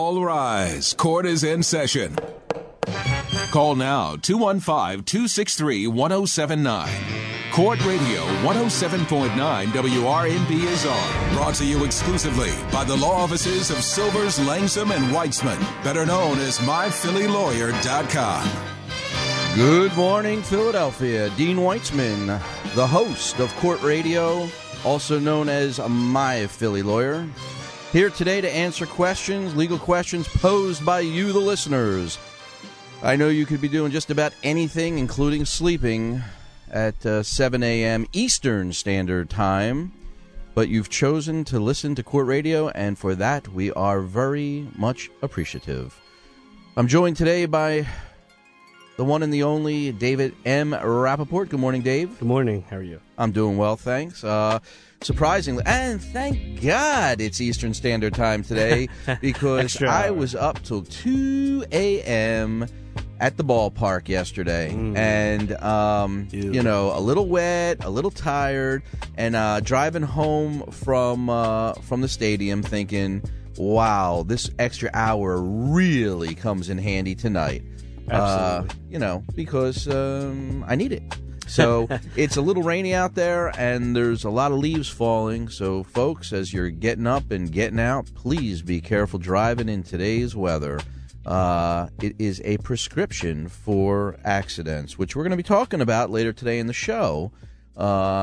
All rise. Court is in session. Call now 215-263-1079. Court Radio 107.9 WRNB is on. Brought to you exclusively by the law offices of Silvers, Langsam, and Weitzman, better known as MyPhillyLawyer.com. Good morning, Philadelphia. Dean Weitzman, the host of Court Radio, also known as My Philly Lawyer, here today to answer questions, legal questions posed by you, the listeners. I know you could be doing just about anything, including sleeping, at 7 a.m. Eastern Standard Time, but you've chosen to listen to Court Radio, and for that we are very much appreciative. I'm joined today by the one and the only David M. Rappaport. Good morning, Dave. Good morning. How are you? I'm doing well, thanks. Surprisingly, and thank God it's Eastern Standard Time today, because I was up till 2 a.m., at the ballpark yesterday, and, you know, a little wet, a little tired, and driving home from the stadium thinking, wow, this extra hour really comes in handy tonight. Absolutely. You know, because I need it. So it's a little rainy out there, and there's a lot of leaves falling. So, folks, as you're getting up and getting out, please be careful driving in today's weather. It is a prescription for accidents, which we're going to be talking about later today in the show. Good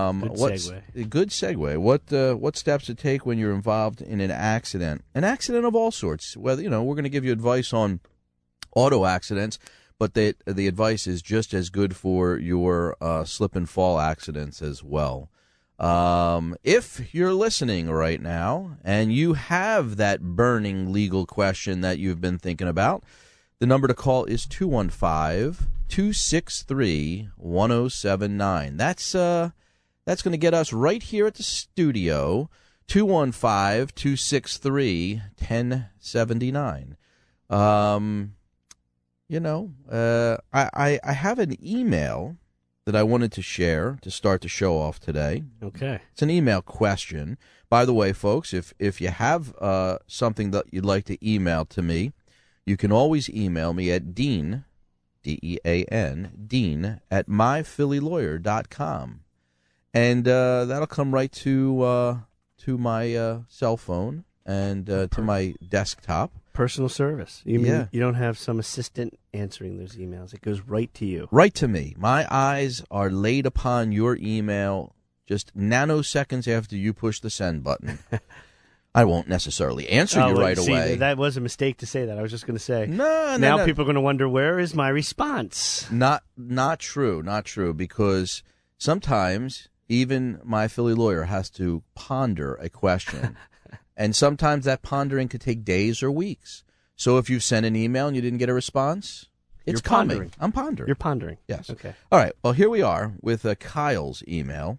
segue. What steps to take when you're involved in an accident of all sorts. Whether, you know, we're going to give you advice on auto accidents, but the advice is just as good for your slip and fall accidents as well. If you're listening right now and you have that burning legal question that you've been thinking about, the number to call is 215-263-1079. That's going to get us right here at the studio, 215-263-1079. I have an email that I wanted to share to start the show off today. Okay. It's an email question. By the way, folks, if you have something that you'd like to email to me, you can always email me at Dean, D-E-A-N, Dean, at myphillylawyer.com. And that'll come right to my cell phone and to my desktop. Personal service. You mean you don't have some assistant answering those emails. It goes right to you. Right to me. My eyes are laid upon your email just nanoseconds after you push the send button. I won't necessarily answer you right away. That was a mistake to say that. I was just going to say. No. People are going to wonder, where is my response? Not true. Not true. Because sometimes even my Philly lawyer has to ponder a question. And sometimes that pondering could take days or weeks. So if you've sent an email and you didn't get a response, it's coming. Pondering. I'm pondering. You're pondering. Yes. Okay. All right. Well, here we are with Kyle's email.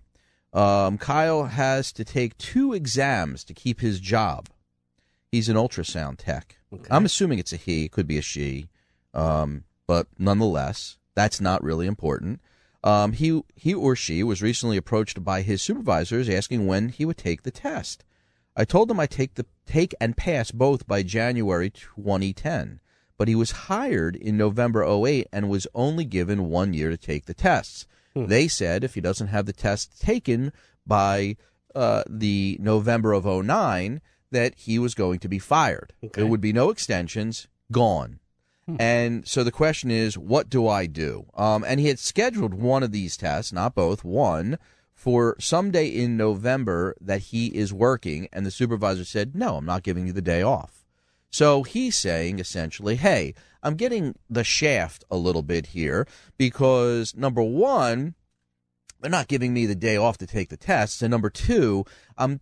Kyle has to take 2 exams to keep his job. He's an ultrasound tech. Okay. I'm assuming it's a he. It could be a she. But nonetheless, that's not really important. He or she was recently approached by his supervisors asking when he would take the test. I told him I'd take and pass both by January 2010, but he was hired in November 2008 and was only given 1 year to take the tests. They said if he doesn't have the test taken by the November of 2009, that he was going to be fired. Okay. There would be no extensions, gone. And so the question is, what do I do? And he had scheduled one of these tests, not both, one, for someday in November that he is working, and the supervisor said, no, I'm not giving you the day off. So he's saying, essentially, hey, I'm getting the shaft a little bit here because, number one, they're not giving me the day off to take the tests, and number two, I'm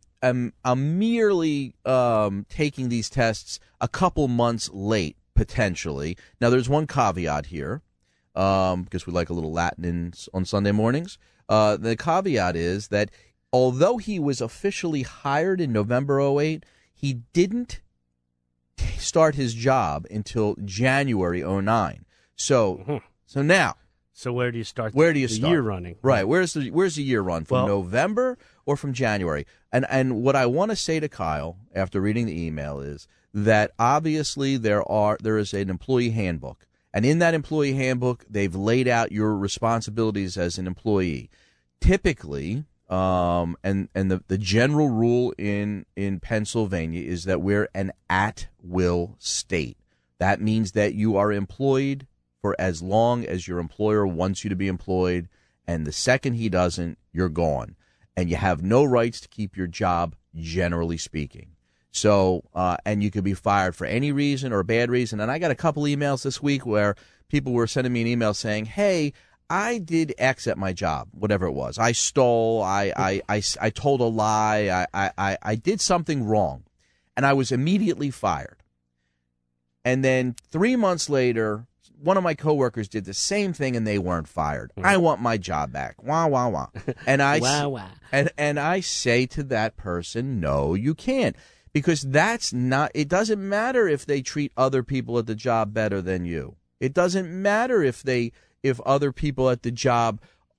merely taking these tests a couple months late, potentially. Now, there's one caveat here, because we like a little Latin on Sunday mornings. The caveat is that although he was officially hired in November 2008, he didn't start his job until January 2009. So now. So where do you start? Where do you start? Year running. Right. Where's the year run? From November or from January? And what I want to say to Kyle after reading the email is that obviously there is an employee handbook. And in that employee handbook, they've laid out your responsibilities as an employee. Typically, and the general rule in Pennsylvania is that we're an at-will state. That means that you are employed for as long as your employer wants you to be employed, and the second he doesn't, you're gone. And you have no rights to keep your job, generally speaking. So, and you could be fired for any reason or a bad reason. And I got a couple emails this week where people were sending me an email saying, hey, I did X at my job, whatever it was. I stole, I told a lie, I did something wrong, and I was immediately fired. And then 3 months later, one of my coworkers did the same thing, and they weren't fired. I want my job back. Wah, wah, wah. And and I say to that person, no, you can't. Because that's not, it doesn't matter if they treat other people at the job better than you. It doesn't matter if other people at the job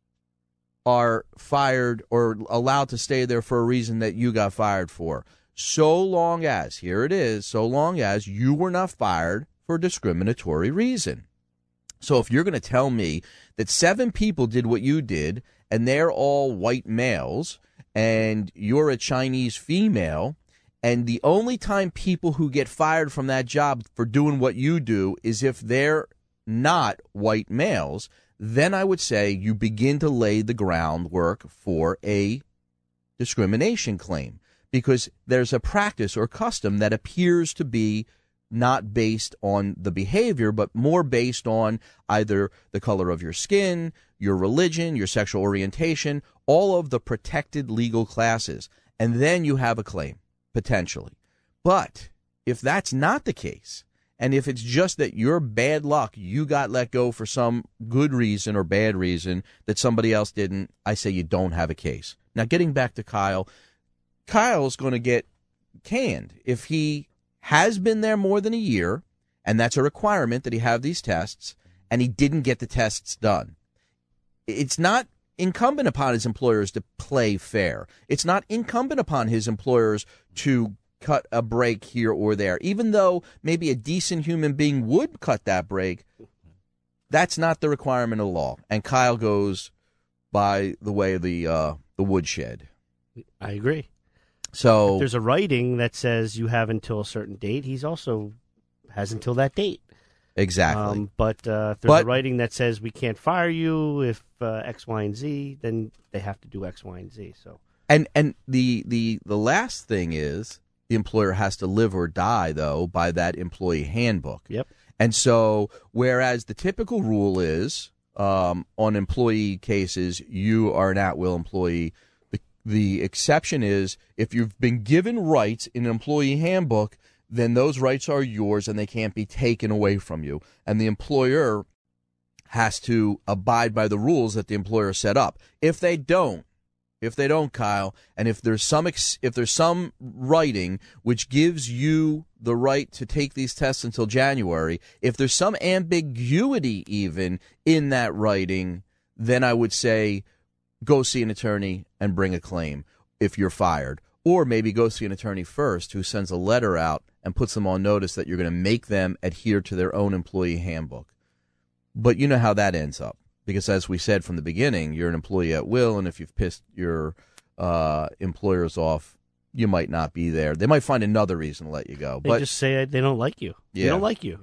are fired or allowed to stay there for a reason that you got fired for. So long as, here it is, so long as you were not fired for a discriminatory reason. So if you're going to tell me that 7 people did what you did and they're all white males and you're a Chinese female, and the only time people who get fired from that job for doing what you do is if they're not white males, then I would say you begin to lay the groundwork for a discrimination claim, because there's a practice or custom that appears to be not based on the behavior, but more based on either the color of your skin, your religion, your sexual orientation, all of the protected legal classes. And then you have a claim, potentially. But if that's not the case, and if it's just that you're bad luck, you got let go for some good reason or bad reason that somebody else didn't, I say you don't have a case. Now, getting back to Kyle, Kyle's going to get canned if he has been there more than a year, and that's a requirement that he have these tests, and he didn't get the tests done. It's not incumbent upon his employers to play fair. It's not incumbent upon his employers to cut a break here or there, even though maybe a decent human being would cut that break. That's not the requirement of law, and Kyle goes by the way of the woodshed. I agree. So if there's a writing that says you have until a certain date, he's also has until that date. Exactly. But if there's a writing that says we can't fire you if X, Y, and Z, then they have to do X, Y, and Z. So and the last thing is the employer has to live or die, though, by that employee handbook. Yep. And so whereas the typical rule is on employee cases, you are an at-will employee. The exception is if you've been given rights in an employee handbook, then those rights are yours and they can't be taken away from you. And the employer has to abide by the rules that the employer set up. If they don't, Kyle, and if there's some writing which gives you the right to take these tests until January, if there's some ambiguity even in that writing, then I would say go see an attorney and bring a claim if you're fired. Or maybe go see an attorney first who sends a letter out and puts them on notice that you're going to make them adhere to their own employee handbook. But you know how that ends up. Because as we said from the beginning, you're an employee at will, and if you've pissed your employers off, you might not be there. They might find another reason to let you go. They just say they don't like you. Yeah. They don't like you.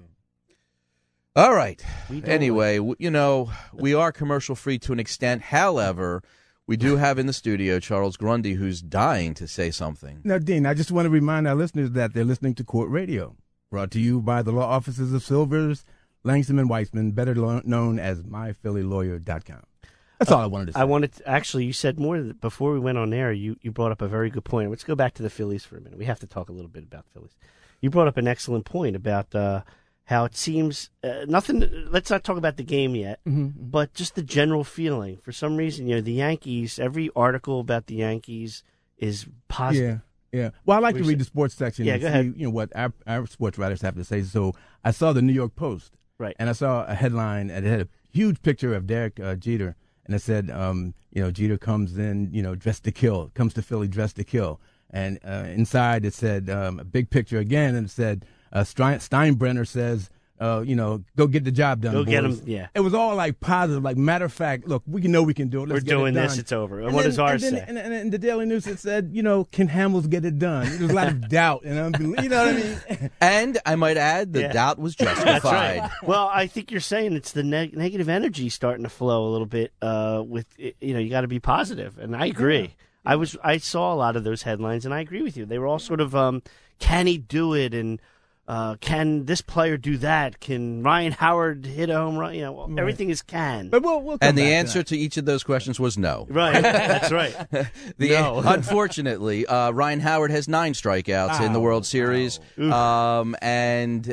All right. Anyway, we are commercial-free to an extent. However, we do have in the studio Charles Grundy, who's dying to say something. Now, Dean, I just want to remind our listeners that they're listening to Court Radio, brought to you by the law offices of Silvers, Langston and Weitzman, better known as MyPhillyLawyer.com. That's all I wanted to say. Actually, you said more before we went on air. You brought up a very good point. Let's go back to the Phillies for a minute. We have to talk a little bit about the Phillies. You brought up an excellent point about how it seems nothing. Let's not talk about the game yet, but just the general feeling. For some reason, the Yankees. Every article about the Yankees is positive. Yeah. Well, I like to read the sports section. Yeah, and go see, ahead. What our sports writers have to say. So I saw the New York Post, right, and I saw a headline, and it had a huge picture of Derek Jeter, and it said, Jeter comes in, dressed to kill, comes to Philly dressed to kill. And inside it said a big picture again, and it said Steinbrenner says, go get the job done. Go boys. get him. Yeah. It was all like positive, like matter of fact. Look, we know we can do it. Let's We're get doing it done. this. It's over. And what does ours say? And in the Daily News it said, can Hamels get it done? There was a lot of doubt and unbelief. You know what I mean? And I might add, the doubt was justified. That's right. Well, I think you're saying it's the negative energy starting to flow a little bit. You got to be positive, and I agree. Yeah. I saw a lot of those headlines, and I agree with you. They were all sort of, can he do it? And can this player do that? Can Ryan Howard hit a home run? Everything is can. But we'll come and the back answer to each of those questions was no. Right. That's right. No. Unfortunately, Ryan Howard has 9 strikeouts in the World Series. And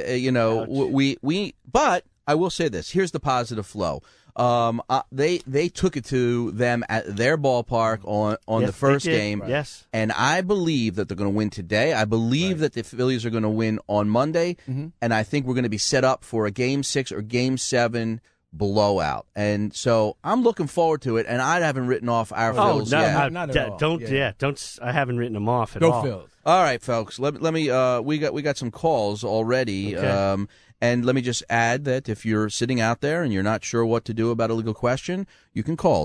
but I will say this. Here's the positive flow. They took it to them at their ballpark on the first game. Right. Yes. And I believe that they're going to win today. I believe that the Phillies are going to win on Monday. Mm-hmm. And I think we're going to be set up for a Game 6 or Game 7 blowout. And so I'm looking forward to it. And I haven't written off our Phils yet. Not at all. Don't. I haven't written them off at all. Go Phils. All right, folks. Let me. We got some calls already. Okay. And let me just add that if you're sitting out there and you're not sure what to do about a legal question, you can call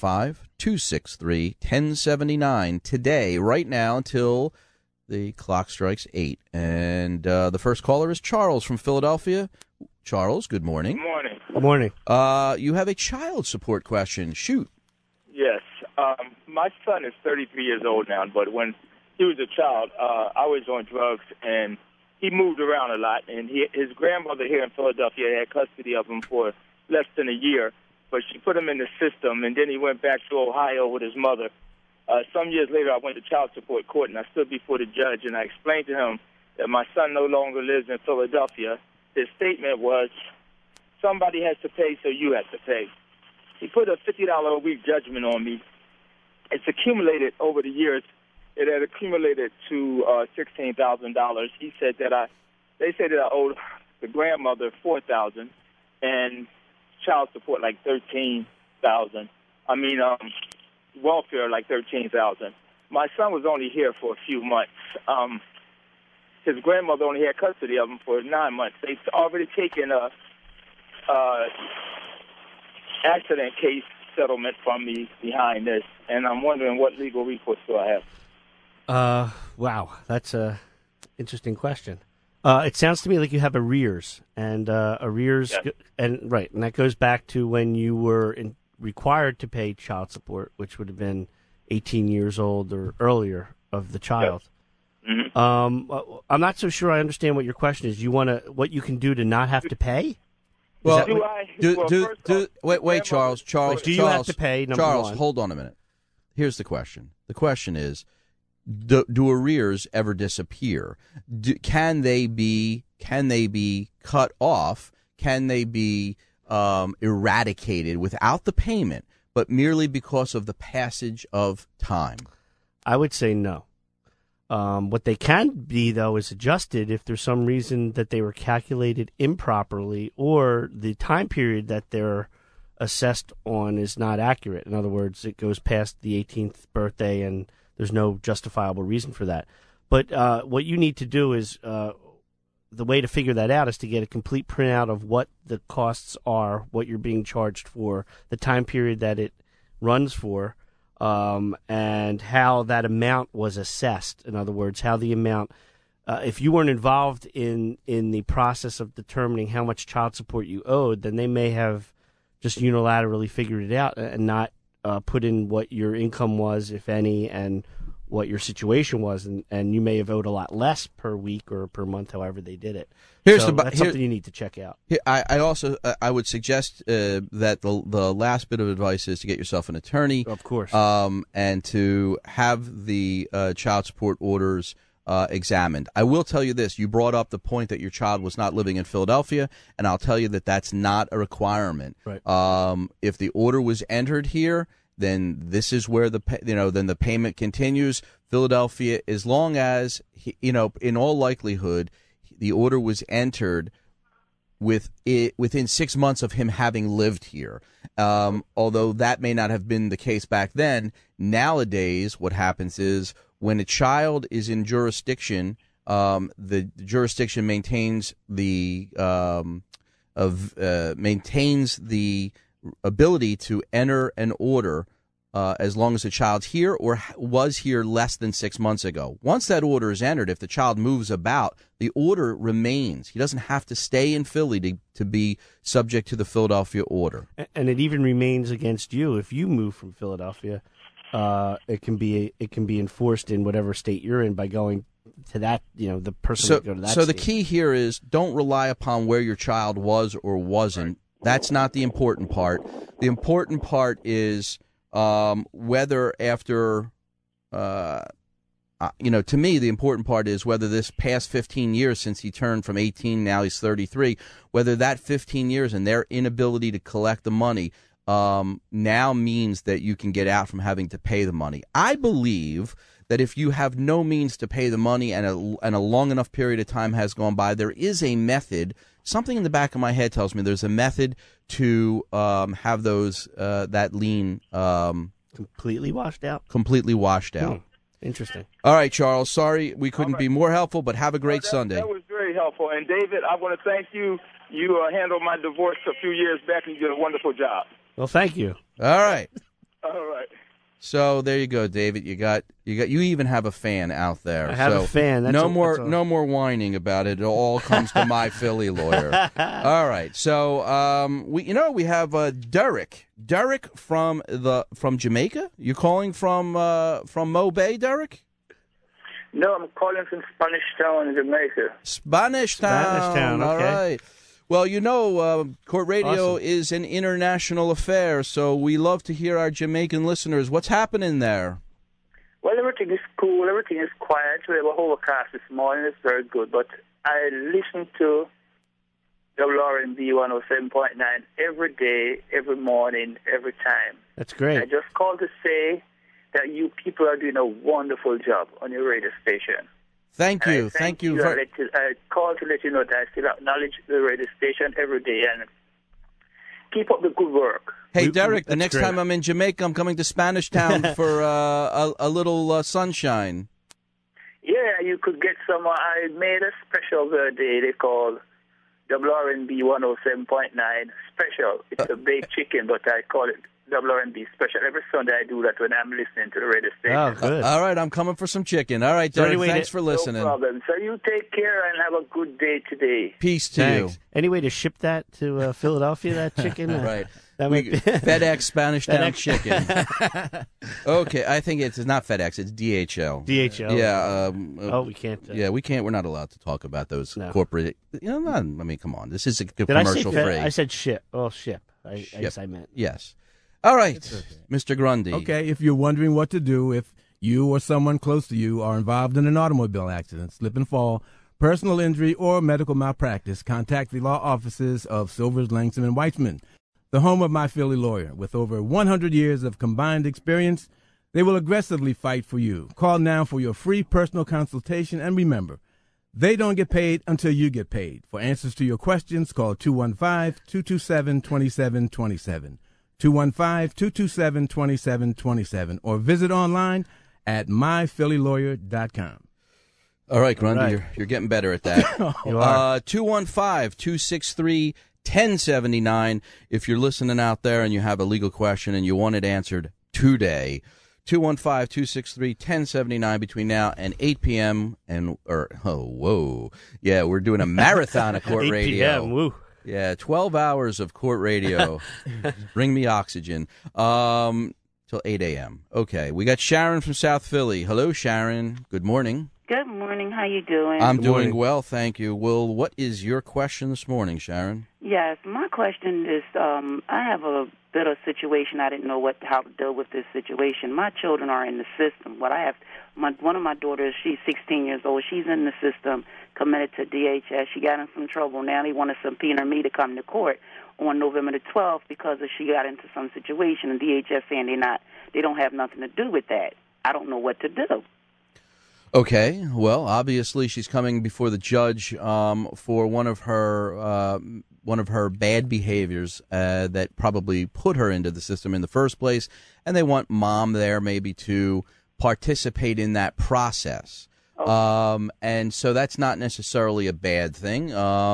215-263-1079 today, right now, until the clock strikes 8. And the first caller is Charles from Philadelphia. Charles, good morning. Good morning. Good morning. You have a child support question. Shoot. Yes. My son is 33 years old now, but when he was a child, I was on drugs, and he moved around a lot, and his grandmother here in Philadelphia had custody of him for less than a year, but she put him in the system, and then he went back to Ohio with his mother. Some years later, I went to child support court, and I stood before the judge, and I explained to him that my son no longer lives in Philadelphia. His statement was, somebody has to pay, so you have to pay. He put a $50 a week judgment on me. It's accumulated over the years. It had accumulated to $16,000. He said that they said that I owed the grandmother $4,000 and child support like $13,000. I mean, welfare like $13,000. My son was only here for a few months. His grandmother only had custody of him for 9 months. They've already taken a accident case settlement from me behind this, and I'm wondering what legal recourse do I have? Wow, that's a interesting question. It sounds to me like you have arrears, and arrears, yes. and that goes back to when you were required to pay child support, which would have been 18 years old or earlier of the child. Yes. Mm-hmm. I'm not so sure I understand what your question is. You want what you can do to not have to pay? Well, wait, Charles. Do you have to pay? Charles, one? Hold on a minute. Here's the question. The question is, do arrears ever disappear? Can they be cut off? Can they be eradicated without the payment, but merely because of the passage of time? I would say no. What they can be, though, is adjusted if there's some reason that they were calculated improperly or the time period that they're assessed on is not accurate. In other words, it goes past the 18th birthday and there's no justifiable reason for that. But what you need to do is the way to figure that out is to get a complete printout of what the costs are, what you're being charged for, the time period that it runs for, and how that amount was assessed. In other words, how the amount, if you weren't involved in the process of determining how much child support you owed, then they may have just unilaterally figured it out and not put in what your income was, if any, and what your situation was, and you may have owed a lot less per week or per month, however they did it. That's something you need to check out. I also I would suggest that the last bit of advice is to get yourself an attorney, of course, and to have the child support orders examined. I will tell you this: you brought up the point that your child was not living in Philadelphia, and I'll tell you that that's not a requirement. Right. If the order was entered here, then this is where then the payment continues. Philadelphia, as long as in all likelihood, the order was entered within 6 months of him having lived here. Although that may not have been the case back then. Nowadays, what happens is when a child is in jurisdiction, the jurisdiction maintains the ability to enter an order as long as the child's here or was here less than 6 months ago. Once that order is entered, if the child moves about, the order remains. He doesn't have to stay in Philly to be subject to the Philadelphia order. And it even remains against you if you move from Philadelphia. It can be enforced in whatever state you're in by going to that, the person would go to that So state. the key here is don't rely upon where your child was or wasn't. That's not the important part. The important part is whether after, to me, the important part is whether this past 15 years since he turned from 18, now he's 33, whether that 15 years and their inability to collect the money now means that you can get out from having to pay the money. I believe that if you have no means to pay the money and a long enough period of time has gone by, there is a method. Something in the back of my head tells me there's a method to have those that lien completely washed out. Interesting. All right, Charles. Sorry we couldn't be more helpful, but have a great Sunday. That was very helpful. And David, I want to thank you. You handled my divorce a few years back, and you did a wonderful job. Well, thank you. All right. All right. So there you go, David. You even have a fan out there. I have a fan. No more whining about it. It all comes to my Philly lawyer. All right. So we have Derek. Derek from Jamaica. You calling from Mo Bay, Derek? No, I'm calling from Spanish Town, Jamaica. Spanish Town. Okay. All right. Well, Court Radio is an international affair, so we love to hear our Jamaican listeners. What's happening there? Well, everything is cool. Everything is quiet. We have a overcast this morning. It's very good. But I listen to WRNB 107.9 every day, every morning, every time. That's great. I just called to say that you people are doing a wonderful job on your radio station. Thank you. Thank you. I called to let you know that I still acknowledge the radio station every day and keep up the good work. Hey, Derek, the next time I'm in Jamaica, I'm coming to Spanish Town for a little sunshine. Yeah, you could get some. I made a special the other day they call WRNB 107.9 special. It's a baked chicken, but I call it WRNB special. Every Sunday I do that when I'm listening to the radio station. Oh, good. All right, I'm coming for some chicken. All right, Derek, thanks for listening. No problem. So you take care and have a good day today. Peace to you. Any way to ship that to Philadelphia, that chicken? Right. FedEx Spanish Town chicken. Okay, I think it's not FedEx. It's DHL. DHL. Yeah. We can't. We can't. We're not allowed to talk about those corporate. Come on. This is a Did commercial free. I said ship. Oh, ship. I guess I meant. Yes. All right, Mr. Grundy. Okay, if you're wondering what to do if you or someone close to you are involved in an automobile accident, slip and fall, personal injury, or medical malpractice, contact the law offices of Silvers, Langston, and Weitzman, the home of My Philly Lawyer. With over 100 years of combined experience, they will aggressively fight for you. Call now for your free personal consultation, and remember, they don't get paid until you get paid. For answers to your questions, call 215-227-2727. 215-227-2727, or visit online at myphillylawyer.com. All right, Grundy, you're getting better at that. You are. 215-263-1079. If you're listening out there and you have a legal question and you want it answered today, 215-263-1079 between now and 8 p.m. We're doing a marathon of Court 8 Radio. p.m. Woo. Yeah, 12 hours of court radio. Bring me oxygen. Till 8 a.m. Okay, we got Sharon from South Philly. Hello, Sharon. Good morning. Good morning. How you doing? I'm doing well, thank you. Well, what is your question this morning, Sharon? Yes, my question is, I have a bit of situation. I didn't know how to deal with this situation. My children are in the system. One of my daughters, she's 16 years old. She's in the system, committed to DHS. She got in some trouble. Now they want to subpoena me to come to court on November the 12th because she got into some situation, and DHS saying they don't have nothing to do with that. I don't know what to do. Okay, well, obviously she's coming before the judge for one of her bad behaviors that probably put her into the system in the first place, and they want mom there maybe to participate in that process. And so that's not necessarily a bad thing.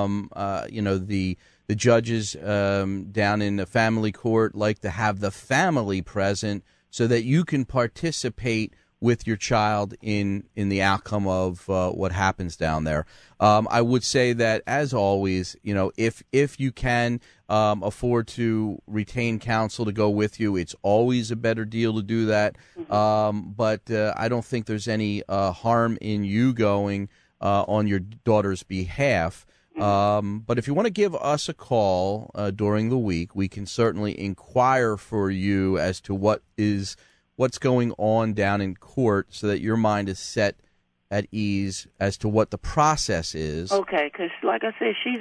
The judges down in the family court like to have the family present so that you can participate with your child in the outcome of what happens down there. I would say that, as always, if you can afford to retain counsel to go with you, it's always a better deal to do that. But I don't think there's any harm in you going on your daughter's behalf. But if you want to give us a call during the week, we can certainly inquire for you as to what's going on down in court so that your mind is set at ease as to what the process is. Okay, because like I said, she's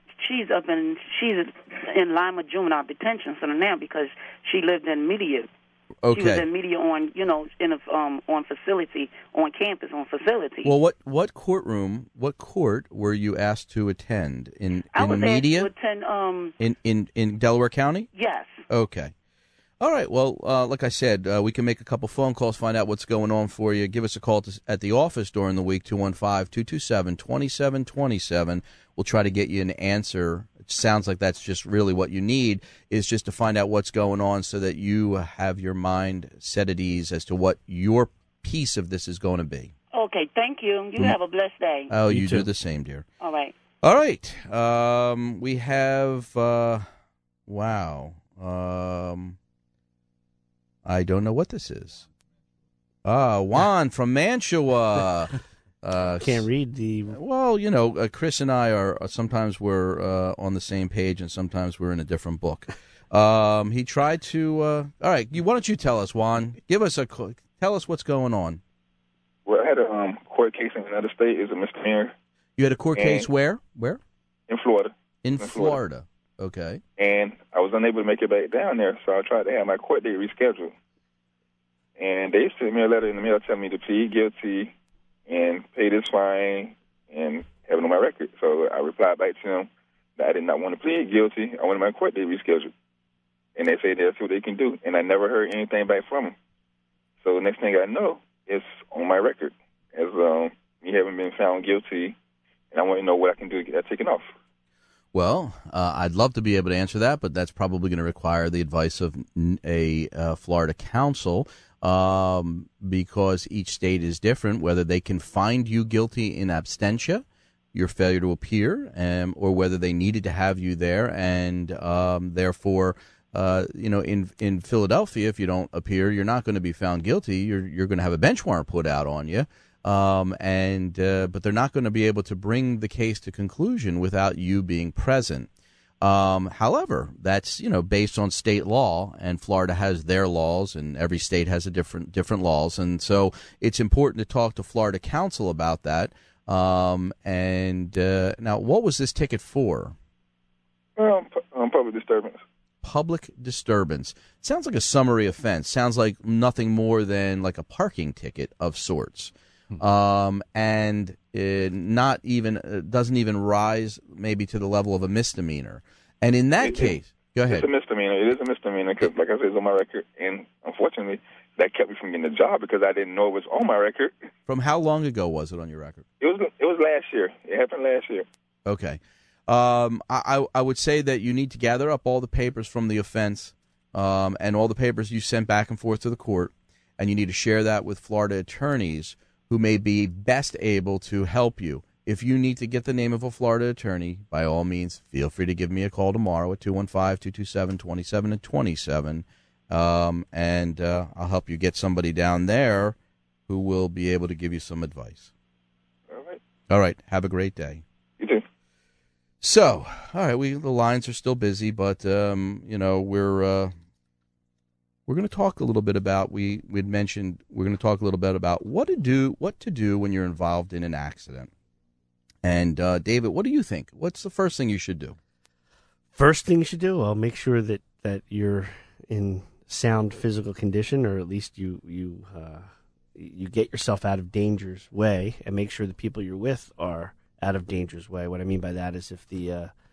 in Lima Juvenile Detention Center now because she lived in Media. Okay. She was in Media on, on facility, on campus, on facility. Well, what court were you asked to attend? In I Media? was asked to attend, in Delaware County? Yes. Okay. All right. Well, like I said, we can make a couple phone calls, find out what's going on for you. Give us a call at the office during the week, 215-227-2727. We'll try to get you an answer. It sounds like that's just really what you need, is just to find out what's going on so that you have your mind set at ease as to what your piece of this is going to be. Okay. Thank you. You have a blessed day. Oh, you do the same, dear. All right. All right. We have, wow. I don't know what this is. Juan from Mantua. Can't read the... Well, Chris and I are sometimes we're on the same page and sometimes we're in a different book. He tried to... all right, why don't you tell us, Juan? Tell us what's going on. Well, I had a court case in another state. It's a misdemeanor. You had a court case where? In Florida. In Florida. Okay. And I was unable to make it back down there, so I tried to have my court date rescheduled. And they sent me a letter in the mail telling me to plead guilty and pay this fine and have it on my record. So I replied back to them that I did not want to plead guilty. I wanted my court date rescheduled. And they said that's what they can do. And I never heard anything back from them. So the next thing I know, it's on my record as me having been found guilty, and I want to know what I can do to get that taken off. Well, I'd love to be able to answer that, but that's probably going to require the advice of a Florida counsel because each state is different, whether they can find you guilty in absentia, your failure to appear, or whether they needed to have you there, and therefore, in Philadelphia, if you don't appear, you're not going to be found guilty. You're going to have a bench warrant put out on you. But they're not going to be able to bring the case to conclusion without you being present. However, that's based on state law, and Florida has their laws, and every state has a different laws, and so it's important to talk to Florida counsel about that. Now, what was this ticket for? Public disturbance. Public disturbance. Sounds like a summary offense. Sounds like nothing more than like a parking ticket of sorts. And it doesn't even rise maybe to the level of a misdemeanor. And in that case, go ahead. It's a misdemeanor. It is a misdemeanor because, like I said, it's on my record. And unfortunately, that kept me from getting a job because I didn't know it was on my record. From how long ago was it on your record? It was last year. It happened last year. Okay. I would say that you need to gather up all the papers from the offense and all the papers you sent back and forth to the court, and you need to share that with Florida attorneys who may be best able to help you. If you need to get the name of a Florida attorney, by all means, feel free to give me a call tomorrow at 215-227-2727, and I'll help you get somebody down there who will be able to give you some advice. All right. All right. Have a great day. You too. So, all right, the lines are still busy, but we're going to talk a little bit about we'd mentioned we're going to talk a little bit about what to do when you're involved in an accident. And David, what do you think? What's the first thing you should do? First thing you should do, I'll make sure that you're in sound physical condition, or at least you get yourself out of danger's way, and make sure the people you're with are out of danger's way. What I mean by that is if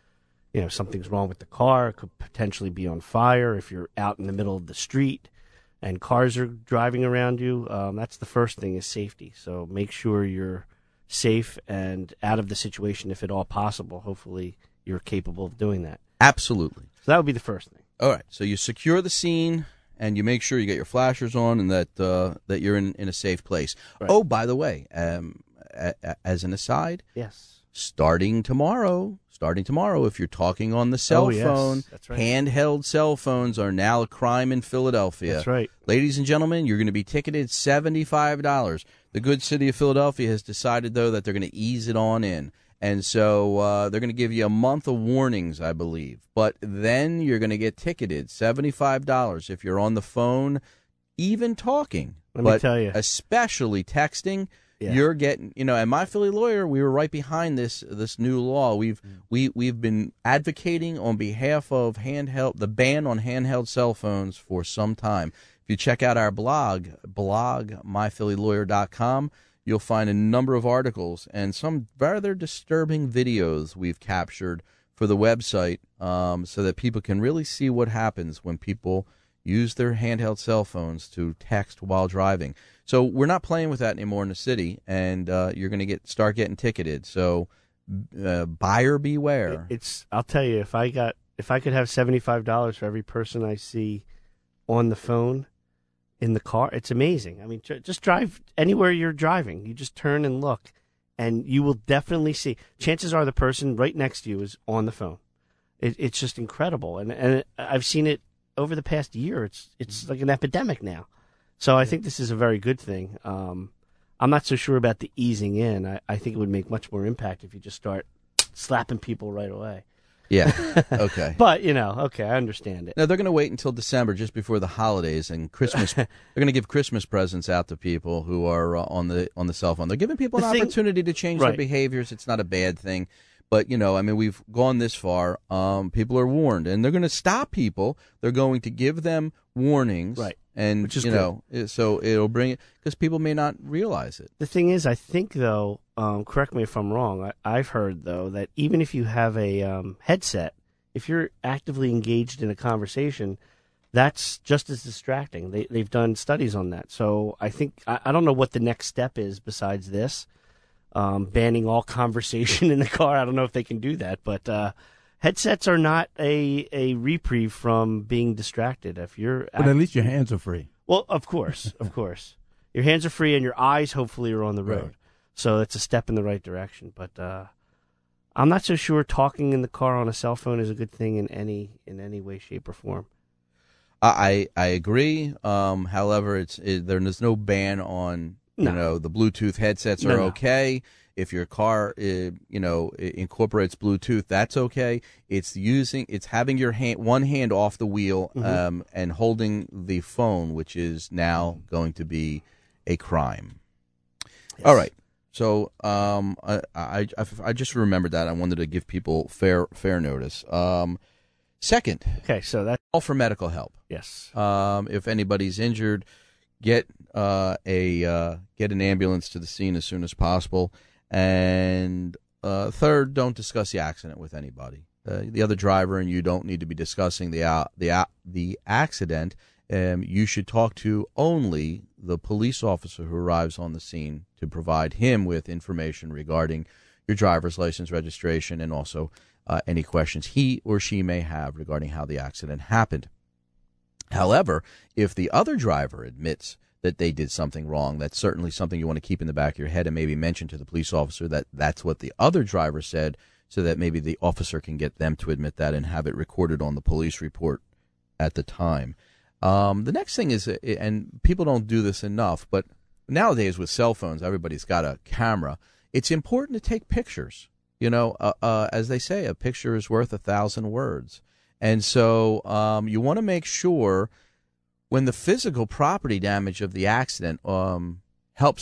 something's wrong with the car, it could potentially be on fire. If you're out in the middle of the street, and cars are driving around you, that's the first thing is safety. So make sure you're safe and out of the situation if at all possible. Hopefully you're capable of doing that. Absolutely. So that would be the first thing. All right. So you secure the scene, and you make sure you get your flashers on, and that you're in a safe place. Right. Oh, by the way, as an aside, yes, starting tomorrow, if you're talking on the cell phone, that's right. Handheld cell phones are now a crime in Philadelphia. That's right. Ladies and gentlemen, you're going to be ticketed $75. The good city of Philadelphia has decided, though, that they're going to ease it on in. And so they're going to give you a month of warnings, I believe. But then you're going to get ticketed $75 if you're on the phone, even talking. Let me tell you. Especially texting. Yeah. You're getting, and My Philly Lawyer, we were right behind this new law. We've been advocating on behalf of the ban on handheld cell phones for some time. If you check out our blog myphillylawyer.com, you'll find a number of articles and some rather disturbing videos we've captured for the website, so that people can really see what happens when people use their handheld cell phones to text while driving. So we're not playing with that anymore in the city, and you're going to start getting ticketed. So buyer beware. I'll tell you, if I could have $75 for every person I see on the phone in the car, it's amazing. I mean, just drive anywhere you're driving. You just turn and look, and you will definitely see. Chances are the person right next to you is on the phone. It's just incredible, and I've seen it over the past year. It's like an epidemic now. So I think this is a very good thing. I'm not so sure about the easing in. I think it would make much more impact if you just start slapping people right away. Yeah. Okay. But, I understand it. Now, they're going to wait until December, just before the holidays and Christmas. They're going to give Christmas presents out to people who are on the cell phone. They're giving people an opportunity to change their behaviors. It's not a bad thing. But, we've gone this far. People are warned, and they're going to stop people. They're going to give them warnings. Right. And, which is good. So it'll bring it, because people may not realize it. The thing is, I think, though, correct me if I'm wrong, I've heard, though, that even if you have a headset, if you're actively engaged in a conversation, that's just as distracting. They've done studies on that. So I think, I don't know what the next step is besides this, banning all conversation in the car. I don't know if they can do that, but headsets are not a reprieve from being distracted. But at least your hands are free. Well, of course. Your hands are free and your eyes hopefully are on the road. Right. So it's a step in the right direction. But I'm not so sure talking in the car on a cell phone is a good thing in any way, shape, or form. I agree. However, there's no ban on the Bluetooth headsets are okay. If your car, incorporates Bluetooth, that's okay. It's having your one hand off the wheel, and holding the phone, which is now going to be a crime. Yes. All right. So I just remembered that. I wanted to give people fair notice. Second, okay, so that's all for medical help. Yes. If anybody's injured, get an ambulance to the scene as soon as possible. And third, don't discuss the accident with anybody. The other driver and you don't need to be discussing the accident. You should talk to only the police officer who arrives on the scene to provide him with information regarding your driver's license, registration, and also any questions he or she may have regarding how the accident happened. However, if the other driver admits that they did something wrong, that's certainly something you want to keep in the back of your head and maybe mention to the police officer that that's what the other driver said, so that maybe the officer can get them to admit that and have it recorded on the police report at the time. The next thing is, and people don't do this enough, but nowadays with cell phones, everybody's got a camera. It's important to take pictures. As they say, a picture is worth 1,000 words. And so you want to make sure when the physical property damage of the accident helps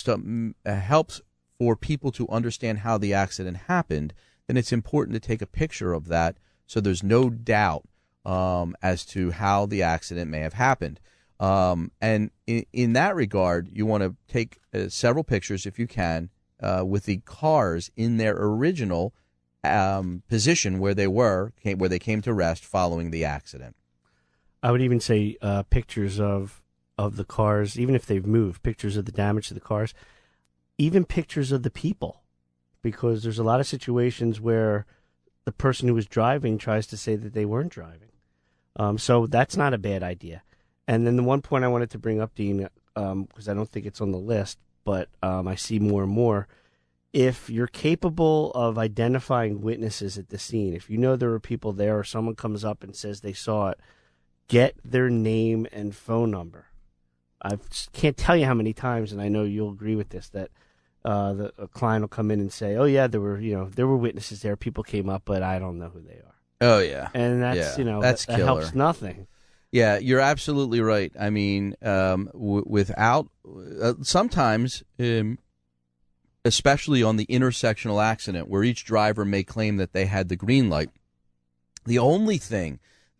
for people to understand how the accident happened, then it's important to take a picture of that so there's no doubt as to how the accident may have happened. And in that regard, you want to take several pictures, if you can, with the cars in their original position where they came to rest following the accident. I would even say pictures of of the cars, even if they've moved, pictures of the damage to the cars, even pictures of the people, because there's a lot of situations where the person who was driving tries to say that they weren't driving. So that's not a bad idea. And then the one point I wanted to bring up, Dean, because I don't think it's on the list, but I see more and more, if you're capable of identifying witnesses at the scene, if you know there were people there or someone comes up and says they saw it, get their name and phone number. I can't tell you how many times, and I know you'll agree with this, that a client will come in and say, "Oh yeah, there were witnesses there. People came up, but I don't know who they are." Oh yeah, and that's that's that helps nothing. Yeah, you're absolutely right. I mean, without sometimes, especially on the intersectional accident where each driver may claim that they had the green light, the only thing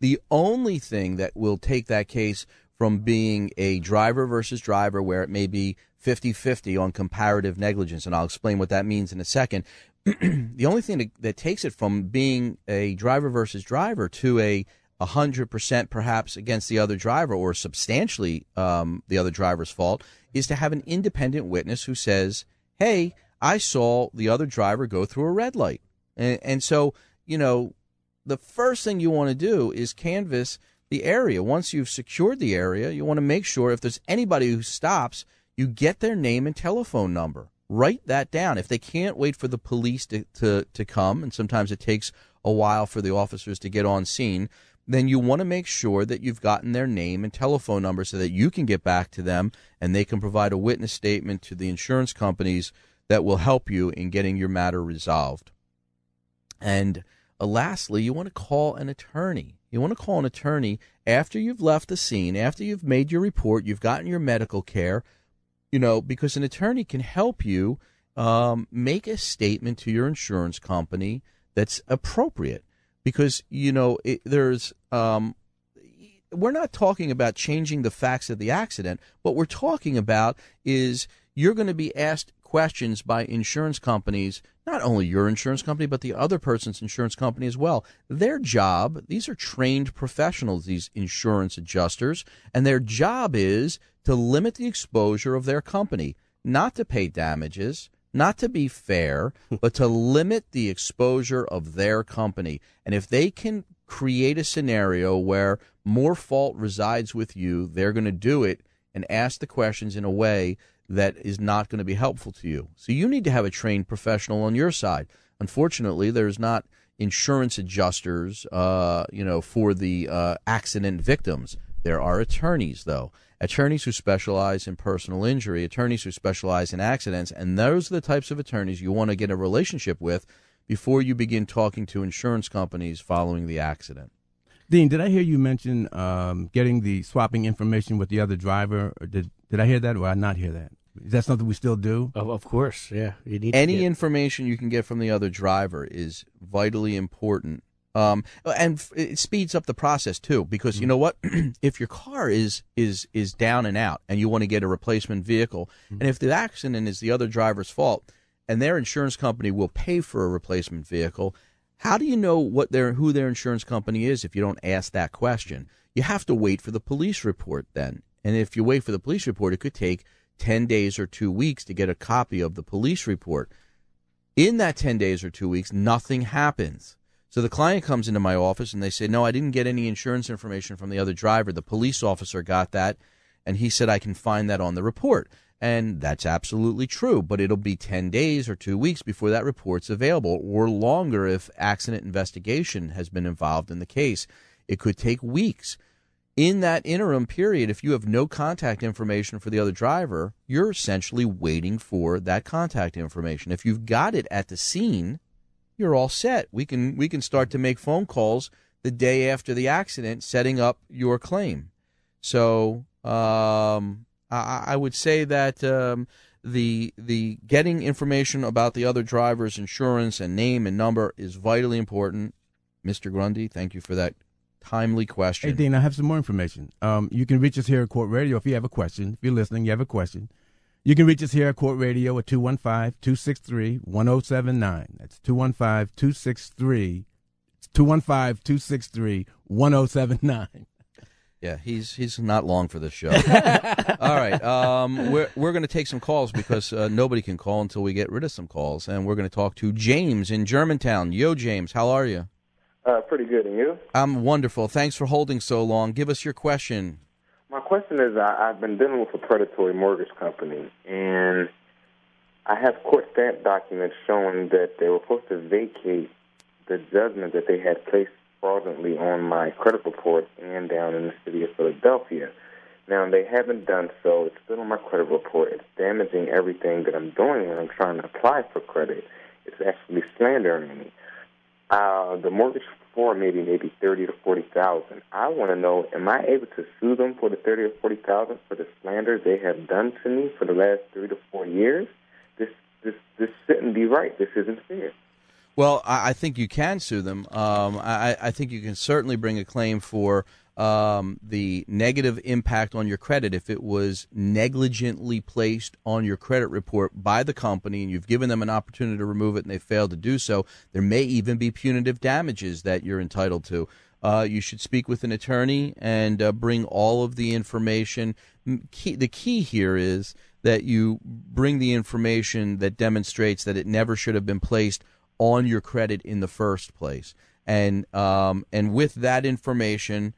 that will take that case from being a driver versus driver, where it may be 50-50 on comparative negligence, and I'll explain what that means in a second. The only thing that takes it from being a driver versus driver to a 100% perhaps against the other driver, or substantially the other driver's fault, is to have an independent witness who says, "Hey, I saw the other driver go through a red light." And so, the first thing you want to do is canvass the area. Once you've secured the area, you want to make sure if there's anybody who stops, you get their name and telephone number. Write that down. If they can't wait for the police to come, and sometimes it takes a while for the officers to get on scene, then you want to make sure that you've gotten their name and telephone number so that you can get back to them and they can provide a witness statement to the insurance companies that will help you in getting your matter resolved. And lastly, you want to call an attorney. You want to call an attorney after you've left the scene, after you've made your report, you've gotten your medical care, because an attorney can help you make a statement to your insurance company that's appropriate. Because, there's we're not talking about changing the facts of the accident. What we're talking about is you're going to be asked questions by insurance companies, not only your insurance company, but the other person's insurance company as well. Their job, these are trained professionals, these insurance adjusters, and their job is to limit the exposure of their company, not to pay damages, not to be fair, but to limit the exposure of their company. And if they can create a scenario where more fault resides with you, they're going to do it and ask the questions in a way that is not going to be helpful to you. So you need to have a trained professional on your side. Unfortunately, there's not insurance adjusters, for the accident victims. There are attorneys, though. Attorneys who specialize in personal injury, attorneys who specialize in accidents, and those are the types of attorneys you want to get a relationship with before you begin talking to insurance companies following the accident. Dean, did I hear you mention swapping information with the other driver? Or did I hear that, or I not hear that? Is that something we still do? Of course, yeah. You need any information you can get from the other driver is vitally important. And it speeds up the process too, because you know what? If your car is down and out, and you want to get a replacement vehicle, and if the accident is the other driver's fault, and their insurance company will pay for a replacement vehicle, how do you know who their insurance company is if you don't ask that question? You have to wait for the police report then, and if you wait for the police report, it could take 10 days or 2 weeks to get a copy of the police report. In that 10 days or 2 weeks, nothing happens. So the client comes into my office and they say, "No, I didn't get any insurance information from the other driver. The police officer got that, and he said I can find that on the report." And that's absolutely true, but it'll be 10 days or 2 weeks before that report's available, or longer if accident investigation has been involved in the case. It could take weeks. In that interim period, if you have no contact information for the other driver, you're essentially waiting for that contact information. If you've got it at the scene, you're all set. We can start to make phone calls the day after the accident, setting up your claim. So I would say that the getting information about the other driver's insurance and name and number is vitally important. Mr. Grundy, thank you for that timely question. Hey, Dean, I have some more information. You can reach us here at Court Radio if you have a question. If you're listening, you have a question. You can reach us here at Court Radio at 215-263-1079. That's 215-263-1079. Yeah, he's not long for this show. All right, we're going to take some calls because nobody can call until we get rid of some calls, and we're going to talk to James in Germantown. Yo, James, how are you? Pretty good, and you? I'm wonderful. Thanks for holding so long. Give us your question. My question is, I've been dealing with a predatory mortgage company, and I have court stamp documents showing that they were supposed to vacate the judgment that they had placed fraudulently on my credit report and down in the city of Philadelphia. Now, they haven't done so. It's still on my credit report. It's damaging everything that I'm doing when I'm trying to apply for credit. It's actually slandering me. The mortgage for maybe $30,000 to $40,000. I want to know, am I able to sue them for the $30,000 or $40,000 for the slander they have done to me for the last 3 to 4 years? This shouldn't be right. This isn't fair. Well, I think you can sue them. I think you can certainly bring a claim for the negative impact on your credit if it was negligently placed on your credit report by the company and you've given them an opportunity to remove it and they failed to do so. There may even be punitive damages that you're entitled to. You should speak with an attorney and bring all of the information. The key here is that you bring the information that demonstrates that it never should have been placed on your credit in the first place. And with that information,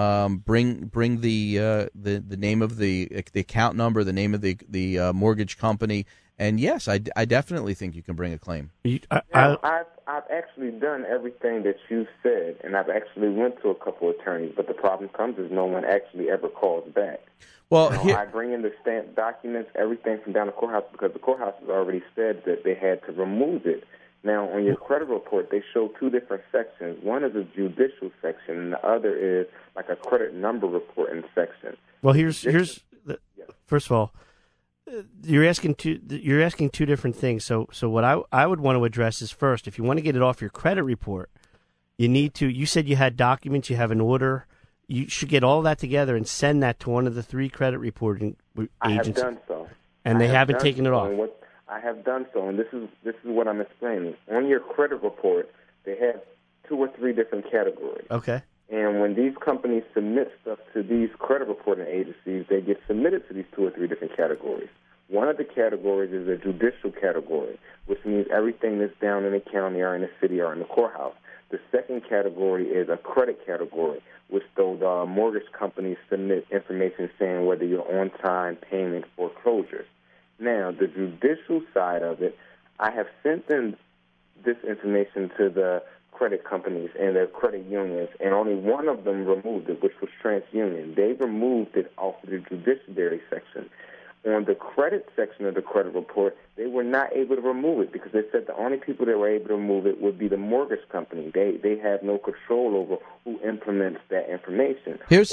bring the name of the account number, the name of the mortgage company, and yes, I definitely think you can bring a claim. I've actually done everything that you said, and I've actually went to a couple attorneys, but the problem comes is no one actually ever calls back. Well, I bring in the stamped documents, everything from down the courthouse, because the courthouse has already said that they had to remove it. Now, on your credit report, they show two different sections. One is a judicial section, and the other is like a credit number reporting section. Well, first of all, you're asking two different things. So what I would want to address is, first, if you want to get it off your credit report, you need to. You said you had documents, you have an order. You should get all that together and send that to one of the 3 credit reporting agencies. I have done so, and they haven't taken it off. I have done so, and this is what I'm explaining. On your credit report, they have 2 or 3 different categories. Okay. And when these companies submit stuff to these credit reporting agencies, they get submitted to these 2 or 3 different categories. One of the categories is a judicial category, which means everything that's down in the county or in the city or in the courthouse. The second category is a credit category, which those mortgage companies submit information saying whether you're on time, payment, foreclosures. Now, the judicial side of it, I have sent them this information to the credit companies and their credit unions, and only one of them removed it, which was TransUnion. They removed it off of the judiciary section. On the credit section of the credit report, they were not able to remove it because they said the only people that were able to remove it would be the mortgage company. They have no control over who implements that information. Here's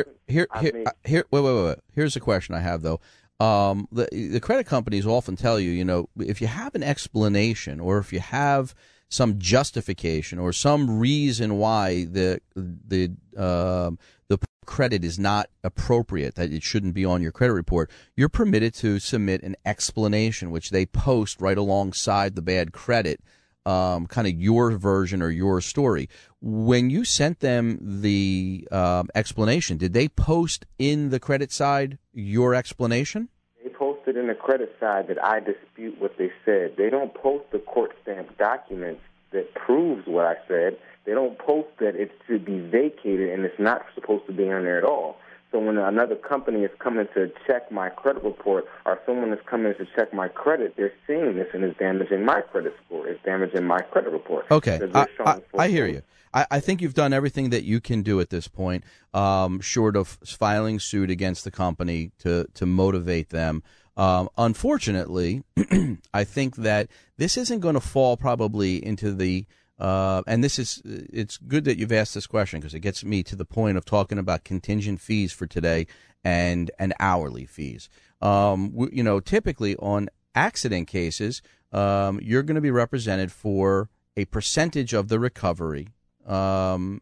Here's a question I have though. The credit companies often tell you, if you have an explanation or if you have some justification or some reason why the credit is not appropriate, that it shouldn't be on your credit report, you're permitted to submit an explanation, which they post right alongside the bad credit, kind of your version or your story. When you sent them the explanation, did they post in the credit side your explanation? They posted in the credit side that I dispute what they said. They don't post the court stamped documents that proves what I said. They don't post that it should be vacated and it's not supposed to be on there at all. So when another company is coming to check my credit report or someone is coming to check my credit, they're seeing this and it's damaging my credit score. It's damaging my credit report. Okay, I hear you. I think you've done everything that you can do at this point, short of filing suit against the company to motivate them. Unfortunately, I think that this isn't going to fall probably into the and it's good that you've asked this question because it gets me to the point of talking about contingent fees for today and hourly fees. Typically on accident cases, you're going to be represented for a percentage of the recovery. And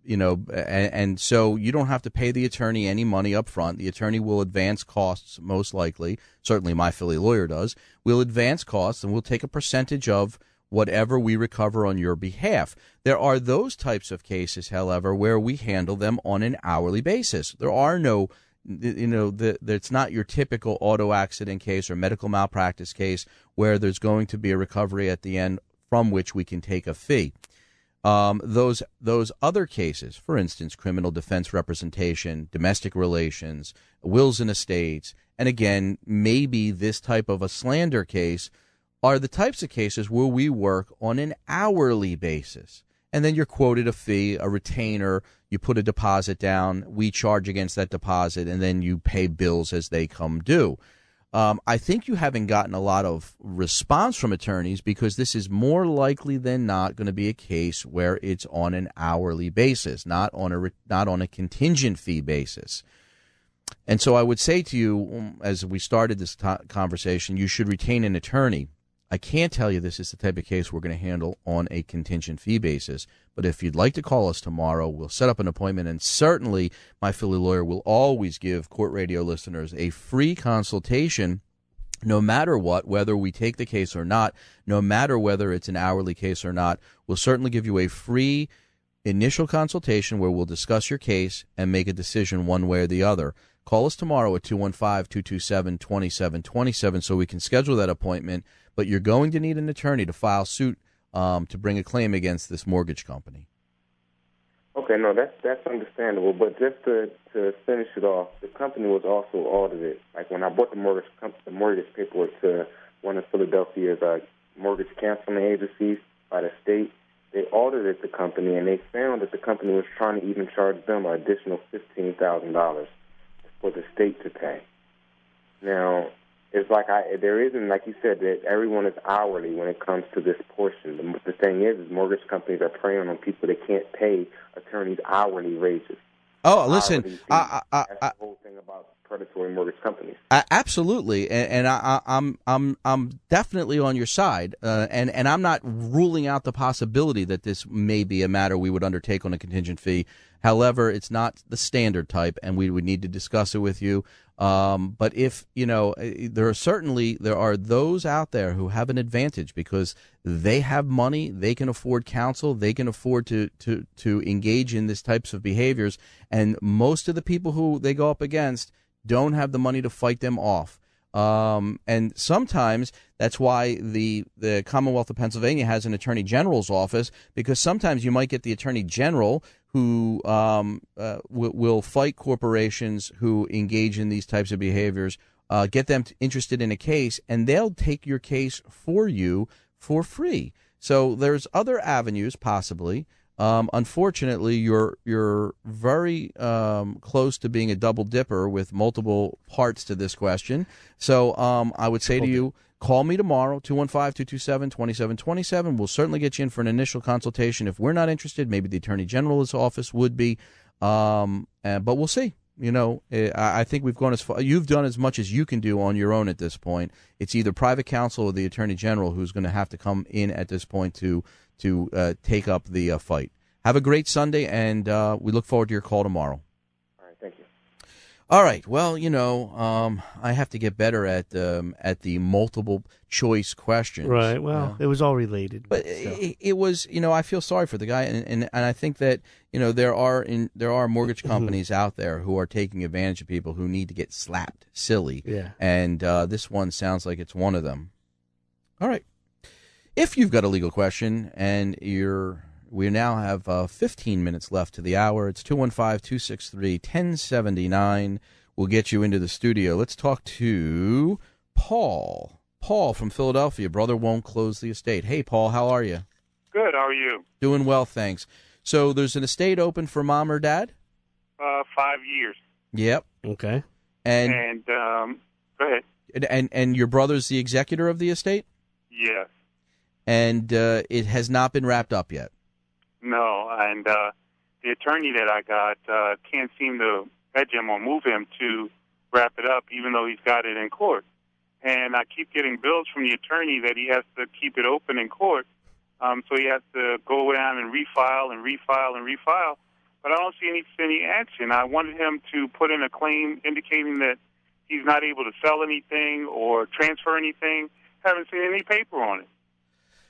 so you don't have to pay the attorney any money up front. The attorney will advance costs most likely. Certainly my Philly lawyer does. We'll advance costs and we'll take a percentage of whatever we recover on your behalf. There are those types of cases, however, where we handle them on an hourly basis. There are no, it's not your typical auto accident case or medical malpractice case where there's going to be a recovery at the end from which we can take a fee. Those other cases, for instance, criminal defense representation, domestic relations, wills and estates, and again, maybe this type of a slander case, are the types of cases where we work on an hourly basis. And then you're quoted a fee, a retainer, you put a deposit down, we charge against that deposit, and then you pay bills as they come due. I think you haven't gotten a lot of response from attorneys because this is more likely than not going to be a case where it's on an hourly basis, not on a contingent fee basis. And so I would say to you, as we started this conversation, you should retain an attorney. I can't tell you this is the type of case we're going to handle on a contingent fee basis, but if you'd like to call us tomorrow, we'll set up an appointment, and certainly My Philly Lawyer will always give Court Radio listeners a free consultation no matter what, whether we take the case or not, no matter whether it's an hourly case or not. We'll certainly give you a free initial consultation where we'll discuss your case and make a decision one way or the other. Call us tomorrow at 215-227-2727 so we can schedule that appointment. But you're going to need an attorney to file suit to bring a claim against this mortgage company. Okay, no, that's understandable. But just to finish it off, the company was also audited. Like when I bought the mortgage paperwork to one of Philadelphia's mortgage counseling agencies by the state, they audited the company, and they found that the company was trying to even charge them an additional $15,000 for the state to pay. Now, it's like there isn't, like you said, that everyone is hourly when it comes to this portion. The thing is mortgage companies are preying on people that can't pay attorneys hourly wages. Oh, listen, that's the whole thing about predatory mortgage companies. Absolutely, and I'm definitely on your side, and I'm not ruling out the possibility that this may be a matter we would undertake on a contingent fee. However, it's not the standard type, and we would need to discuss it with you. But if, there are those out there who have an advantage because they have money, they can afford counsel, they can afford to engage in these types of behaviors, and most of the people who they go up against don't have the money to fight them off. And sometimes that's why the Commonwealth of Pennsylvania has an Attorney General's office, because sometimes you might get the Attorney General who will fight corporations who engage in these types of behaviors, get them interested in a case, and they'll take your case for you for free. So there's other avenues possibly. Unfortunately, you're very close to being a double dipper with multiple parts to this question. So I would say to you, call me tomorrow, 215-227-2727. We'll certainly get you in for an initial consultation. If we're not interested, maybe the Attorney General's office would be. But we'll see. I think we've gone as far. You've done as much as you can do on your own at this point. It's either private counsel or the Attorney General who's going to have to come in at this point to take up the fight. Have a great Sunday, and we look forward to your call tomorrow. All right, thank you. All right. Well, I have to get better at the multiple choice questions. Right. Well, it was all related. But it was, I feel sorry for the guy, and I think that there are mortgage companies out there who are taking advantage of people who need to get slapped silly. Yeah. And this one sounds like it's one of them. All right. If you've got a legal question and we now have 15 minutes left to the hour. It's 215-263-1079. We'll get you into the studio. Let's talk to Paul. Paul from Philadelphia. Brother won't close the estate. Hey, Paul, how are you? Good. How are you? Doing well, thanks. So there's an estate open for mom or dad? 5 years. Yep. Okay. And go ahead. And your brother's the executor of the estate? Yes. And it has not been wrapped up yet? No, and the attorney that I got can't seem to edge him or move him to wrap it up, even though he's got it in court. And I keep getting bills from the attorney that he has to keep it open in court, so he has to go down and refile and refile and refile. But I don't see any action. I wanted him to put in a claim indicating that he's not able to sell anything or transfer anything. Haven't seen any paper on it.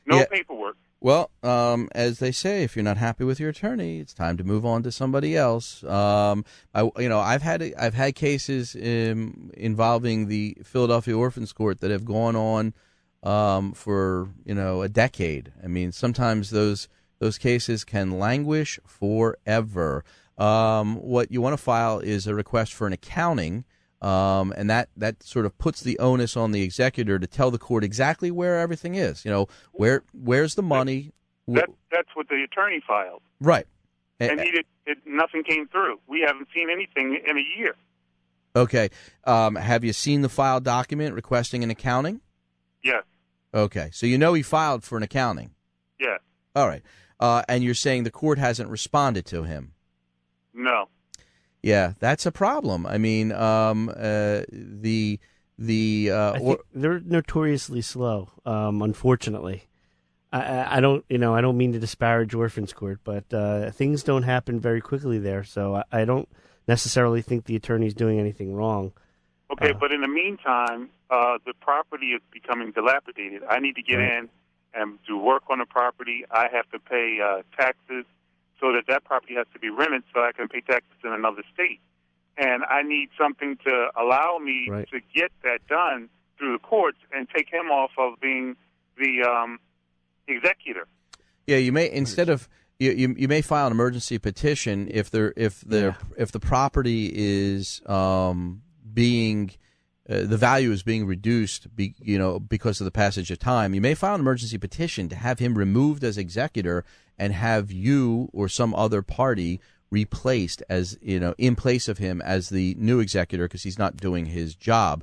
No paperwork. Well, as they say, if you're not happy with your attorney, it's time to move on to somebody else. I've had cases involving the Philadelphia Orphans Court that have gone on for a decade. I mean, sometimes those cases can languish forever. What you want to file is a request for an accounting. And that sort of puts the onus on the executor to tell the court exactly where everything is. Where's the money? That's what the attorney filed. Right. And nothing came through. We haven't seen anything in a year. Okay. Have you seen the filed document requesting an accounting? Yes. Okay. So he filed for an accounting? Yes. All right. And you're saying the court hasn't responded to him? No. Yeah, that's a problem. I mean, I think they're notoriously slow. Unfortunately, I don't mean to disparage Orphans Court, but things don't happen very quickly there. So I don't necessarily think the attorney's doing anything wrong. Okay, but in the meantime, the property is becoming dilapidated. I need to get in and do work on the property. I have to pay taxes. So that property has to be rented so I can pay taxes in another state. And I need something to allow me to get that done through the courts and take him off of being the executor. Yeah, you may you may file an emergency petition if the property is being the value is being reduced, because of the passage of time. You may file an emergency petition to have him removed as executor and have you or some other party replaced as in place of him as the new executor because he's not doing his job.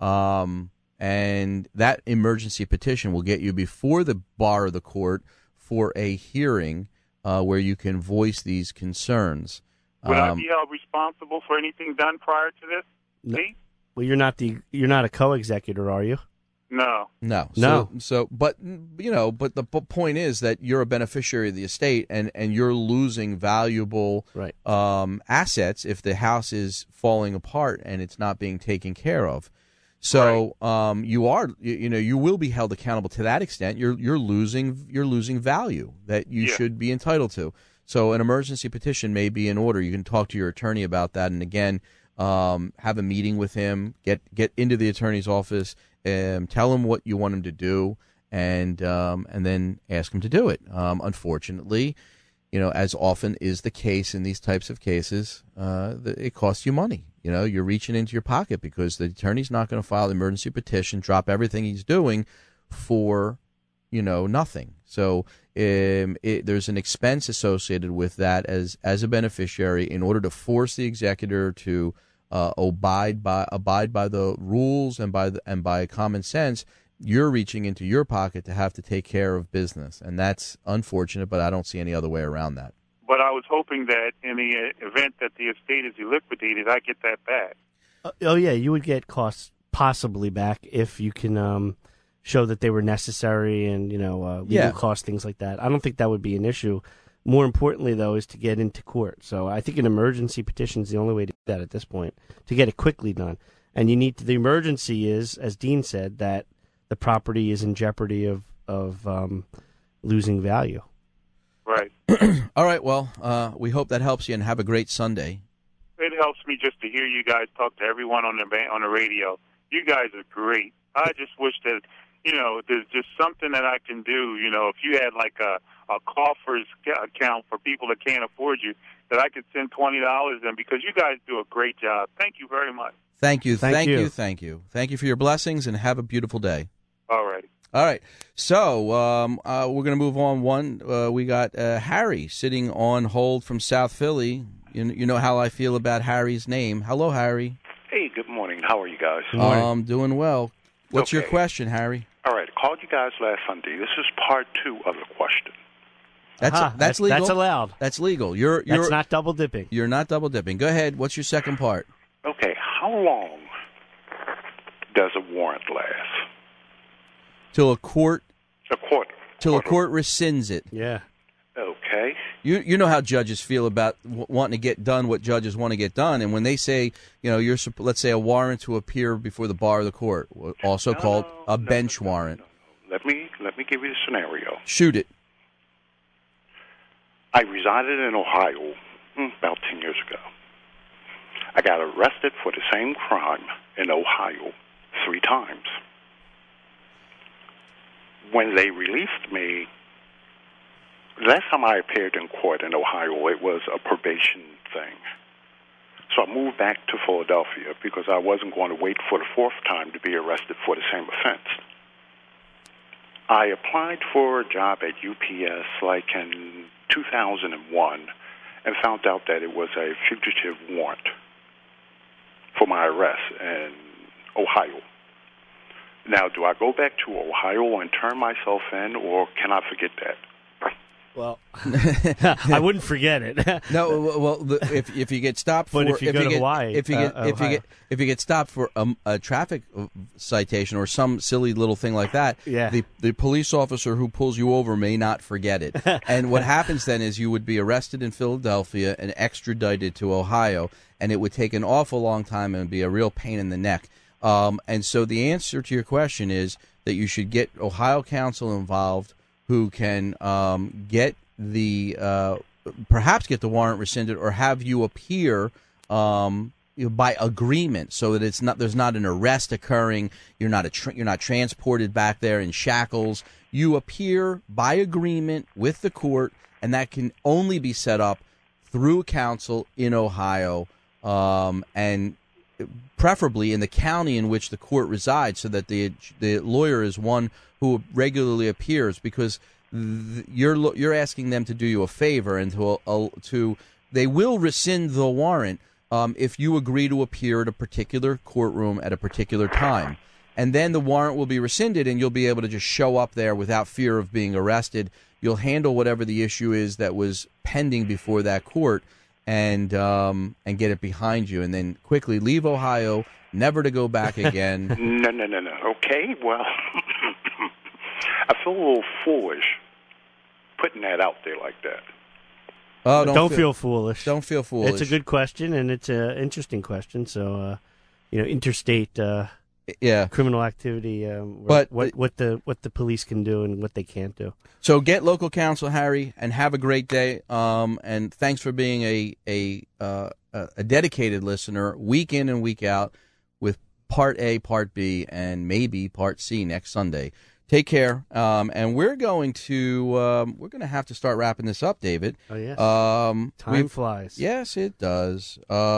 And that emergency petition will get you before the bar of the court for a hearing where you can voice these concerns. Would I be held responsible for anything done prior to this? No. Well, you're not a co-executor, are you? No. But the point is that you're a beneficiary of the estate, and you're losing valuable assets if the house is falling apart and it's not being taken care of. So you will be held accountable to that extent. You're losing value that you should be entitled to. So an emergency petition may be in order. You can talk to your attorney about that, and again, have a meeting with him. Get into the attorney's office. Tell him what you want him to do, and then ask him to do it. Unfortunately, as often is the case in these types of cases, it costs you money. You're reaching into your pocket because the attorney's not going to file the emergency petition, drop everything he's doing for nothing. So there's an expense associated with that as a beneficiary in order to force the executor to abide by the rules and by common sense. You're reaching into your pocket to have to take care of business, and that's unfortunate. But I don't see any other way around that. But I was hoping that in the event that the estate is liquidated, I get that back. You would get costs possibly back if you can show that they were necessary and legal costs, things like that. I don't think that would be an issue. More importantly, though, is to get into court. So I think an emergency petition is the only way to do that at this point, to get it quickly done. And the emergency is, as Dean said, that the property is in jeopardy of losing value. Right. All right. Well, we hope that helps you, and have a great Sunday. It helps me just to hear you guys talk to everyone on the radio. You guys are great. I just wish that there's just something that I can do. If you had like a coffers account for people that can't afford you, that I could send $20 in, because you guys do a great job. Thank you very much. Thank you. Thank you for your blessings, and have a beautiful day. All righty. All right. So we're going to move on. We got Harry sitting on hold from South Philly. You know how I feel about Harry's name. Hello, Harry. Hey, good morning. How are you guys? I'm doing well. What's your question, Harry? All right. I called you guys last Sunday. This is part 2 of the question. That's legal. That's allowed. That's legal. That's not double dipping. You're not double dipping. Go ahead. What's your second part? Okay. How long does a warrant last? Till a court rescinds it. Yeah. Okay. You know how judges feel about wanting to get done what judges want to get done, and when they say, let's say a warrant to appear before the bar of the court, also called a bench warrant. Let me me give you the scenario. Shoot it. I resided in Ohio about 10 years ago. I got arrested for the same crime in Ohio 3 times. When they released me, last time I appeared in court in Ohio, it was a probation thing. So I moved back to Philadelphia because I wasn't going to wait for the 4th time to be arrested for the same offense. I applied for a job at UPS like in 2001 and found out that it was a fugitive warrant for my arrest in Ohio. Now, do I go back to Ohio and turn myself in, or can I forget that? Well, I wouldn't forget it. No, well, if you get stopped for, but if you go to Hawaii, if you get stopped for a traffic citation or some silly little thing like that, the police officer who pulls you over may not forget it. And what happens then is you would be arrested in Philadelphia and extradited to Ohio, and it would take an awful long time and be a real pain in the neck. And so the answer to your question is that you should get Ohio counsel involved, who can get the perhaps get the warrant rescinded or have you appear by agreement, so that it's not there's not an arrest occurring. You're not transported back there in shackles. You appear by agreement with the court, and that can only be set up through counsel in Ohio, and preferably in the county in which the court resides, so that the lawyer is one who regularly appears, because you're asking them to do you a favor, and to they will rescind the warrant if you agree to appear at a particular courtroom at a particular time, and then the warrant will be rescinded, and you'll be able to just show up there without fear of being arrested. You'll handle whatever the issue is that was pending before that court, and get it behind you, and then quickly leave Ohio, never to go back again. No. Okay, well, I feel a little foolish putting that out there like that. Oh, don't feel foolish. Don't feel foolish. It's a good question, and it's an interesting question. So, interstate criminal activity, but what the police can do and what they can't do. So get local counsel, Harry, and have a great day. And thanks for being a dedicated listener week in and week out with Part A, Part B, and maybe Part C next Sunday. Take care, and we're going to have to start wrapping this up, David. Oh yes, time flies. Yes, it does.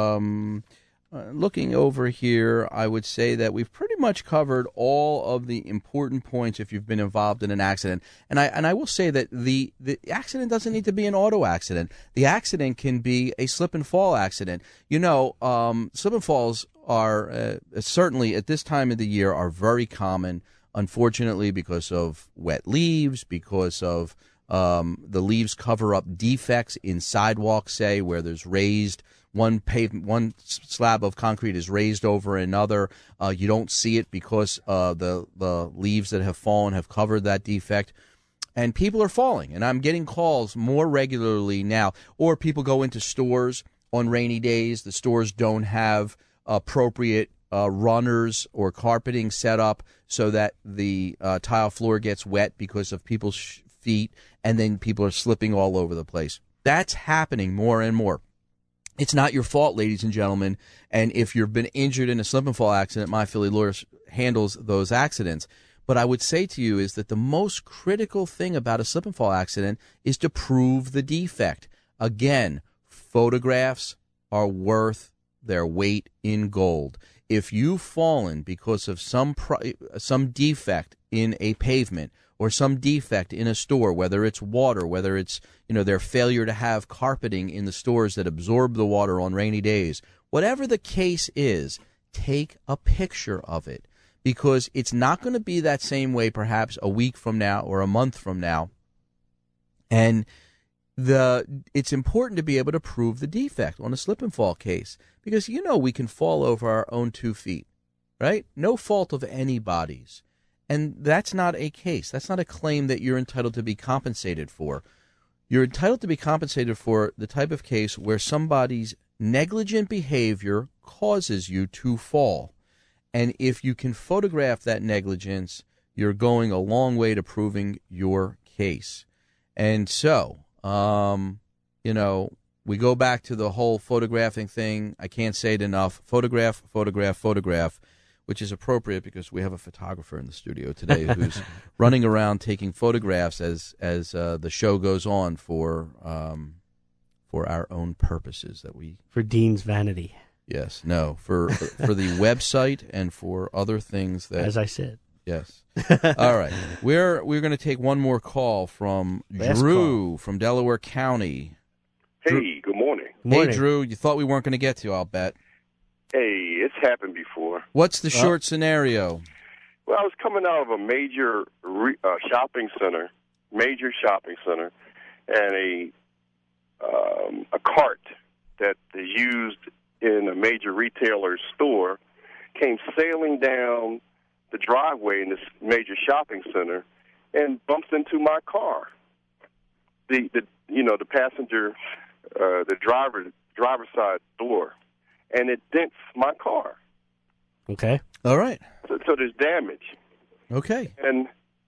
Looking over here, I would say that we've pretty much covered all of the important points if you've been involved in an accident. And I will say that the accident doesn't need to be an auto accident. The accident can be a slip and fall accident. Slip and falls are certainly at this time of the year are very common. Unfortunately, because of wet leaves, because of the leaves cover up defects in sidewalks, say, where there's raised one slab of concrete is raised over another. You don't see it because the leaves that have fallen have covered that defect. And people are falling. And I'm getting calls more regularly now. Or people go into stores on rainy days. The stores don't have appropriate runners or carpeting set up so that the tile floor gets wet because of people's feet, and then people are slipping all over the place. That's happening more and more. It's not your fault, ladies and gentlemen, and if you've been injured in a slip and fall accident, My Philly Lawyers handles those accidents. But I would say to you is that the most critical thing about a slip and fall accident is to prove the defect. Again, photographs are worth their weight in gold. If you've fallen because of some defect in a pavement or some defect in a store, whether it's water, whether it's their failure to have carpeting in the stores that absorb the water on rainy days, whatever the case is, take a picture of it, because it's not going to be that same way perhaps a week from now or a month from now. And it's important to be able to prove the defect on a slip and fall case, because we can fall over our own 2 feet, right? No fault of anybody's. And that's not a case. That's not a claim that you're entitled to be compensated for. You're entitled to be compensated for the type of case where somebody's negligent behavior causes you to fall. And if you can photograph that negligence, you're going a long way to proving your case. And so, we go back to the whole photographing thing. I can't say it enough. Photograph, photograph, photograph, which is appropriate because we have a photographer in the studio today who's running around taking photographs as the show goes on for our own purposes for Dean's vanity. Yes, no, for the website and for other things that, as I said. Yes. All right. We're going to take one more call from Drew from Delaware County. Hey, good morning. Hey, Drew. You thought we weren't going to get to you, I'll bet. Hey, it's happened before. What's the short scenario? Well, I was coming out of a major shopping center, and a cart that is used in a major retailer's store came sailing down the driveway in this major shopping center and bumps into my car. The passenger, the driver's side door, and it dents my car. Okay. All right. So there's damage. Okay. And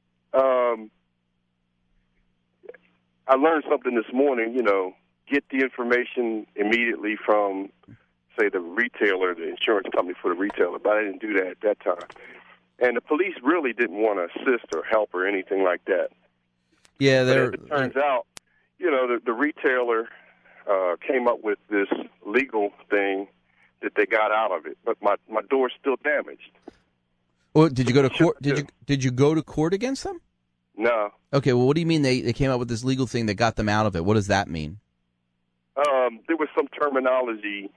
I learned something this morning. Get the information immediately from, say, the retailer, the insurance company for the retailer. But I didn't do that at that time. And the police really didn't want to assist or help or anything like that. Yeah, but as it turns out, the retailer came up with this legal thing that they got out of it. But my door's still damaged. Well, did you go to court? Did you go to court against them? No. Okay. Well, what do you mean they came up with this legal thing that got them out of it? What does that mean? There was some terminology.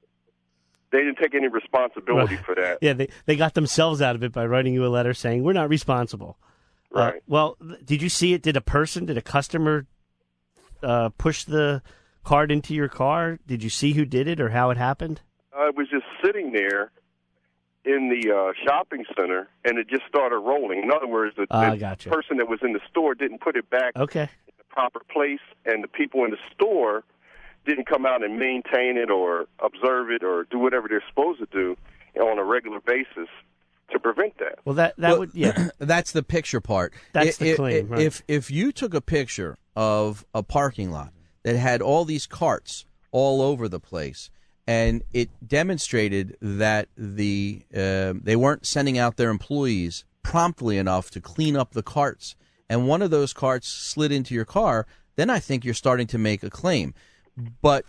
They didn't take any responsibility for that. Yeah, they got themselves out of it by writing you a letter saying, we're not responsible. Right. Well, did you see it? Did a customer push the card into your car? Did you see who did it or how it happened? I was just sitting there in the shopping center, and it just started rolling. In other words, the person that was in the store didn't put it back in the proper place, and the people in the store didn't come out and maintain it or observe it or do whatever they're supposed to do on a regular basis to prevent that. Well, that would, yeah. That's the picture part. That's the claim, right. If you took a picture of a parking lot that had all these carts all over the place, and it demonstrated that they weren't sending out their employees promptly enough to clean up the carts, and one of those carts slid into your car, then I think you're starting to make a claim. But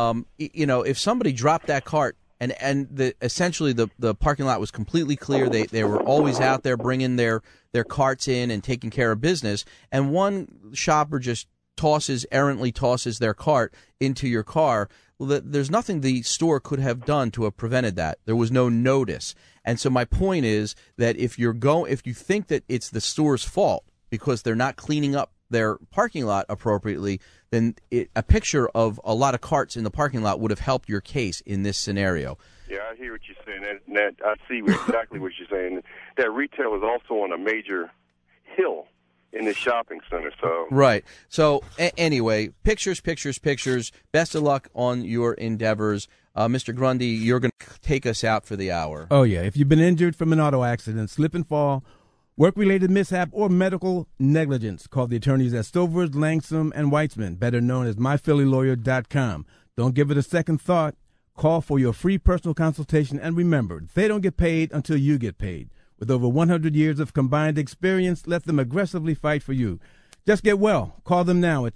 if somebody dropped that cart and essentially the parking lot was completely clear, they were always out there bringing their carts in and taking care of business, and one shopper just errantly tosses their cart into your car, well, there's nothing the store could have done to have prevented that. There was no notice. And so my point is that if you think that it's the store's fault because they're not cleaning up their parking lot appropriately, then a picture of a lot of carts in the parking lot would have helped your case in this scenario. Yeah, I hear what you're saying. I see exactly what you're saying. That retail is also on a major hill in the shopping center. So right. So anyway, pictures. Best of luck on your endeavors. Mr. Grundy, you're going to take us out for the hour. Oh, yeah. If you've been injured from an auto accident, slip and fall, work-related mishap, or medical negligence, call the attorneys at Silvers, Langsam, and Weitzman, better known as myphillylawyer.com. Don't give it a second thought. Call for your free personal consultation, and remember, they don't get paid until you get paid. With over 100 years of combined experience, let them aggressively fight for you. Just get well. Call them now at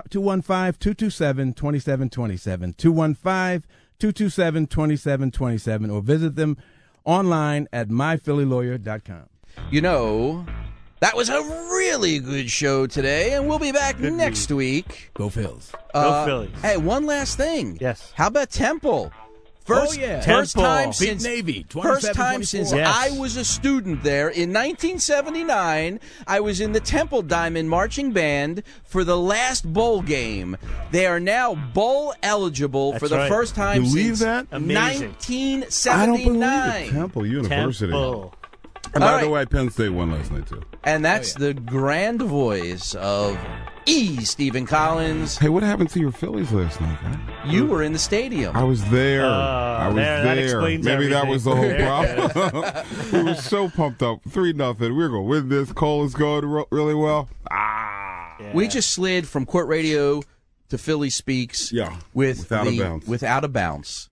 215-227-2727, 215-227-2727, or visit them online at myphillylawyer.com. That was a really good show today, and we'll be back next week. Go Phils. Go Phillies. Hey, one last thing. Yes. How about Temple? First time since Navy. First time since I was a student there in 1979. I was in the Temple Diamond Marching Band for the last bowl game. They are now bowl eligible for the first time since 1979. I don't believe it. Temple University. Temple. And by the way, Penn State won last night, too. And that's the grand voice of Stephen Collins. Hey, what happened to your Phillies last night, man? You were in the stadium. I was there. I was there. That explains Maybe everything. that was the whole problem. We were so pumped up. 3-0. We were going to win this. Cole is going really well. Yeah. We just slid from Court Radio to Philly Speaks without a bounce.